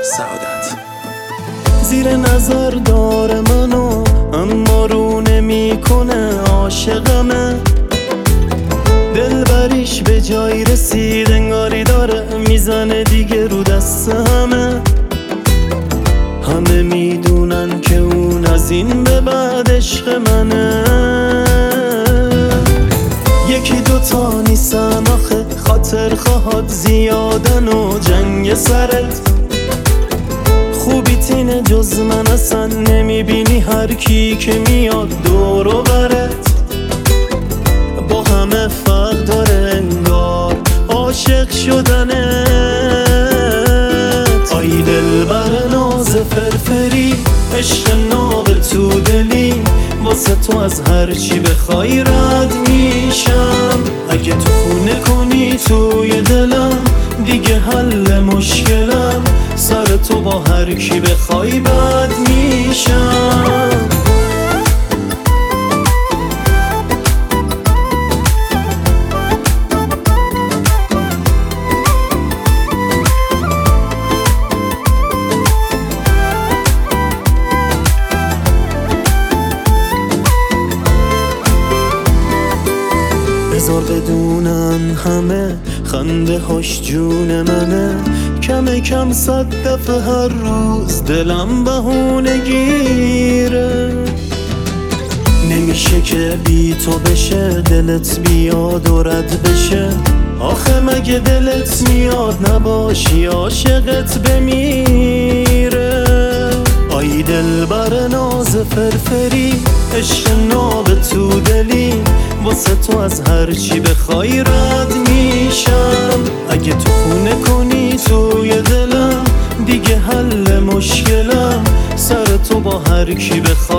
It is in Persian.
سعادت زیر نظر داره منو اما رو نمی کنه عاشقمه. دلبریش به جایی رسید انگاری داره میزنه دیگه رو دست همه میدونن که اون از این به بعد عشق منه. یکی دوتا نیستن آخه خاطر خواهد زیادن و جنگ سرت. خوبی تینه جز من اصلا نمیبینی هر کی که میاد دور و برت. با همه فرق داره انگار عاشق شدنت. آی دل بر ناز فرفری عشق ناقل تو دلی. واسه تو از هر چی بخوای رد میشم. اگه تو خونه کنی توی دلم دیگه حل مشکلم. سر تو با هر کی بخوای بد میشم. بذار بدونن همه خنده هاش جون منه. کم کم 100 دفعه هر روز دلم بهونه گیره. نمیشه که بی تو بشه دلت بیاد و رد بشه. آخه مگه دلت میاد نباشی عاشقت بمیره. آی دل بر ناز فرفری عشق ناب تو دلی. واسه تو از هر چی بخوای رد میشم. اگه تو خونه کنی توی دلم دیگه حل مشکلم. سر تو با هر کی بخوای